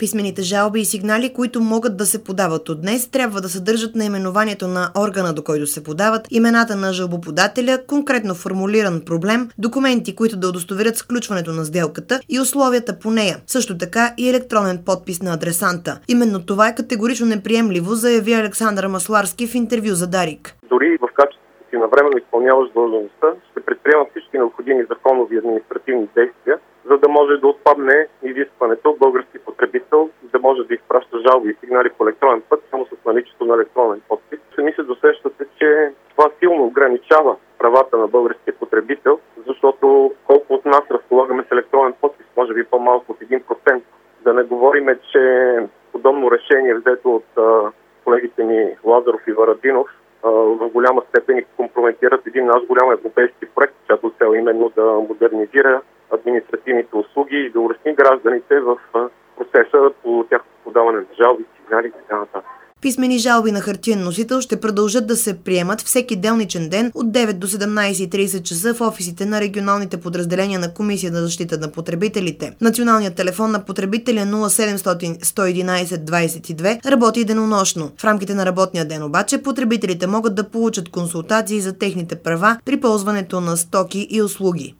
Писмените жалби и сигнали, които могат да се подават от днес, трябва да съдържат наименованието на органа, до който се подават, имената на жалбоподателя, конкретно формулиран проблем, документи, които да удостоверят сключването на сделката и условията по нея. Също така и електронен подпис на адресанта. Именно това е категорично неприемливо, заяви Александър Масларски в интервю за Дарик. Дори в качеството си навременно изпълняващ длъжността, ще предприема всички необходими законови и административни действия, за да може да отпадне изискването български потребител да може да изпраща жалби и сигнали по електронен път само с наличието на електронен подпис. Сами се досещате, че това силно ограничава правата на българския потребител, защото колко от нас разполагаме с електронен подпис, може би по-малко от 1%. Да не говорим, че подобно решение, взето от колегите ни Лазаров и Варадинов, в голяма степен и компрометират един наш голям европейски проект, чиято цел именно да модернизира административните услуги и да улесни гражданите в процеса по тяхното подаване на жалби, сигнали и така нататък. Писмени жалби на хартиен носител ще продължат да се приемат всеки делничен ден от 9 до 17:30 часа в офисите на регионалните подразделения на Комисията за защита на потребителите. Националният телефон на потребителя 0700 111 22 работи денонощно. В рамките на работния ден обаче потребителите могат да получат консултации за техните права при ползването на стоки и услуги.